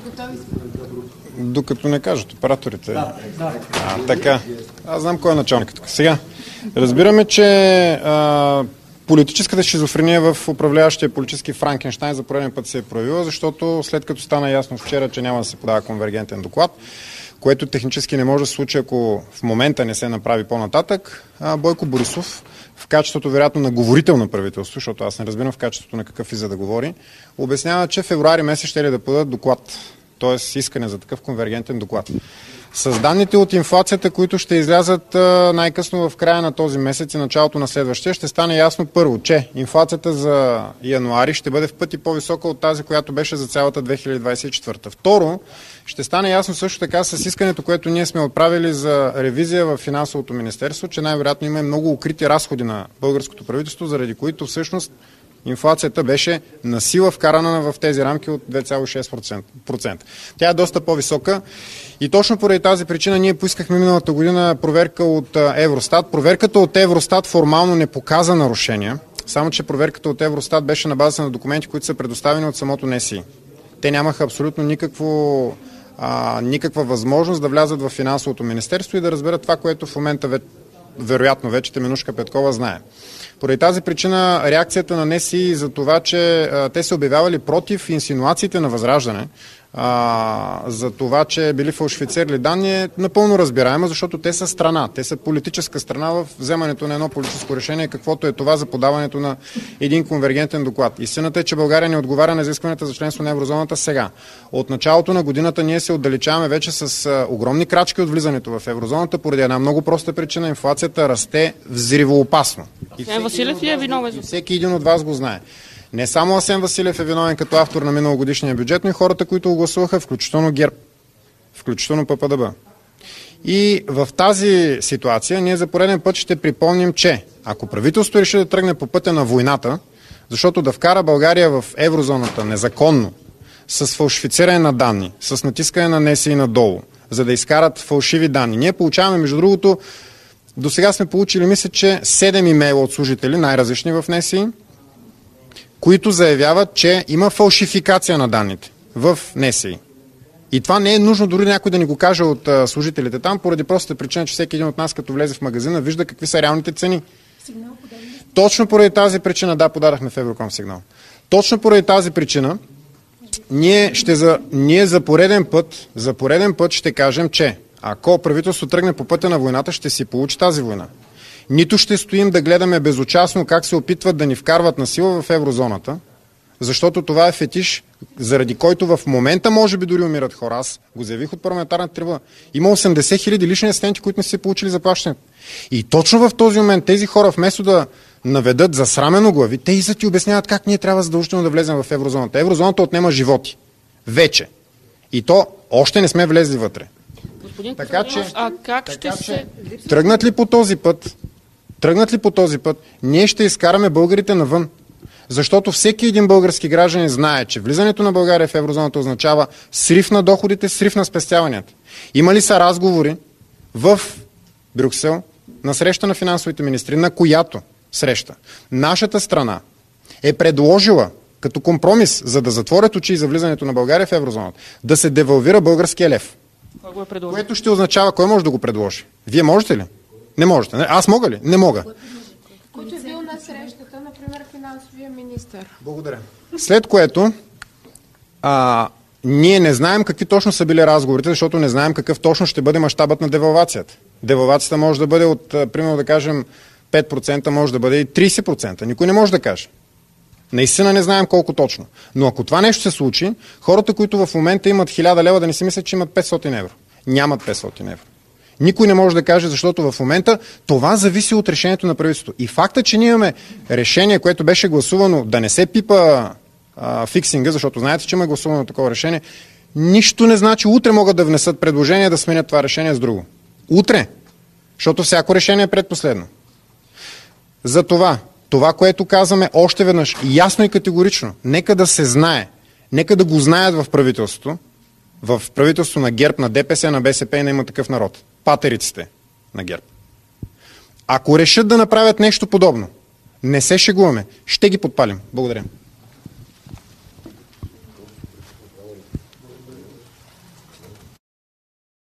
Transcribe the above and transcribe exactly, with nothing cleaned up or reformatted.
Докато не кажат операторите. Да, да. А, така. Аз знам кой е началник тук. Сега, разбираме, че а, политическата шизофрения в управляващия политически Франкенщайн за пореден път се е проявила, защото след като стана ясно вчера, че няма да се подава конвергентен доклад, което технически не може да се случи, ако в момента не се направи по-нататък, а, Бойко Борисов, в качеството вероятно на говорител на правителство, защото аз не разбирам в качеството на какъв и за да говори, обяснява, че февруари месец ще ли да подадат доклад, т.е. искане за такъв конвергентен доклад. С данните от инфлацията, които ще излязат най-късно в края на този месец и началото на следващия, ще стане ясно първо, че инфлацията за януари ще бъде в пъти по-висока от тази, която беше за цялата две хиляди двадесет и четвърта. Второ, ще стане ясно също така с искането, което ние сме отправили за ревизия в финансовото министерство, че най-вероятно има много укрити разходи на българското правителство, заради които всъщност инфлацията беше на сила вкарана в тези рамки от две цяло и шест процента. Тя е доста по-висока и точно поради тази причина ние поискахме миналата година проверка от Евростат. Проверката от Евростат формално не показа нарушения, само че проверката от Евростат беше на базата на документи, които са предоставени от самото НСИ. Те нямаха абсолютно никакво, а, никаква възможност да влязат в финансовото министерство и да разберат това, което в момента ве, вероятно вече Теменужка Петкова знае. Поради тази причина реакцията на НСИ за това, че а, те се обявявали против инсинуациите на Възраждане, а, за това, че били фалшифицирали данни, е напълно разбираема, защото те са страна. Те са политическа страна в вземането на едно политическо решение, каквото е това за подаването на един конвергентен доклад. Истината е, че България не отговаря на изискванията за членство на еврозоната сега. От началото на годината ние се отдалечаваме вече с а, огромни крачки от влизането в еврозоната, поради една много проста причина: инфлацията расте взривоопасно. И всеки, Василев ли е виновен? всеки един от вас го знае. Не само Асен Василев е виновен като автор на миналогодишния бюджет, но и хората, които го гласуваха, включително ГЕРБ, включително ППДБ. И в тази ситуация ние за пореден път ще припомним, че ако правителството реши да тръгне по пътя на войната, защото да вкара България в еврозоната незаконно, с фалшифициране на данни, с натискане на НСИ надолу, за да изкарат фалшиви данни. Ние получаваме, между другото, до сега сме получили, мисля, че седем имейла от служители, най-различни в НСИ, които заявяват, че има фалшификация на данните в НСИ. И това не е нужно дори някой да ни го каже от а, служителите там, поради простата причина, че всеки един от нас, като влезе в магазина, вижда какви са реалните цени. Сигнал подаден? Точно поради тази причина, да, подадахме в Евроком сигнал. Точно поради тази причина, ние, ще за, ние за пореден път, за пореден път ще кажем, че ако правителство тръгне по пътя на войната, ще си получи тази война. Нито ще стоим да гледаме безучастно как се опитват да ни вкарват на сила в еврозоната, защото това е фетиш, заради който в момента може би дори умират хора. Аз го заявих от парламентарната трибуна. Има осемдесет хиляди лични асистенти, които не са получили заплащането. И точно в този момент тези хора, вместо да наведат засрамено глави, те и за ти обясняват как ние трябва задължително да влезем в еврозоната. Еврозоната отнема животи. Вече. И то още не сме влезли вътре. Господин така че, а как така, ще че се... тръгнат ли по този път, тръгнат ли по този път, ние ще изкараме българите навън. Защото всеки един български гражданин знае, че влизането на България в еврозоната означава срив на доходите, срив на спестяванията. Има ли са разговори в Брюксел на среща на финансовите министри, на която среща нашата страна е предложила като компромис, за да затворят очи за влизането на България в еврозоната, да се девалвира българския лев. Кой го е предложил? Което ще означава, кой може да го предложи? Вие можете ли? Не можете. Аз мога ли? Не мога. Който е бил на срещата, например, финансовия министър. Благодаря. След което а, ние не знаем какви точно са били разговорите, защото не знаем какъв точно ще бъде мащабът на девалвацията. Девалвацията може да бъде от, примерно да кажем, пет процента, може да бъде и трийсет процента. Никой не може да каже. Наистина не знаем колко точно. Но ако това нещо се случи, хората, които в момента имат хиляда лева, да не си мислят, че имат петстотин евро. Нямат петстотин евро. Никой не може да каже, защото в момента това зависи от решението на правителството. И факта, че ние имаме решение, което беше гласувано да не се пипа а, фиксинга, защото знаете, че има гласувано такова решение, нищо не значи. Утре могат да внесат предложение да сменят това решение с друго. Утре. Защото всяко решение е предпоследно. За това, това, което казваме още веднъж, ясно и категорично, нека да се знае, нека да го знаят в правителството, в правителство на ГЕРБ, на ДПС, на БСП и на Има такъв народ. Патериците на ГЕРБ. Ако решат да направят нещо подобно, не се шегуваме, ще ги подпалим. Благодаря.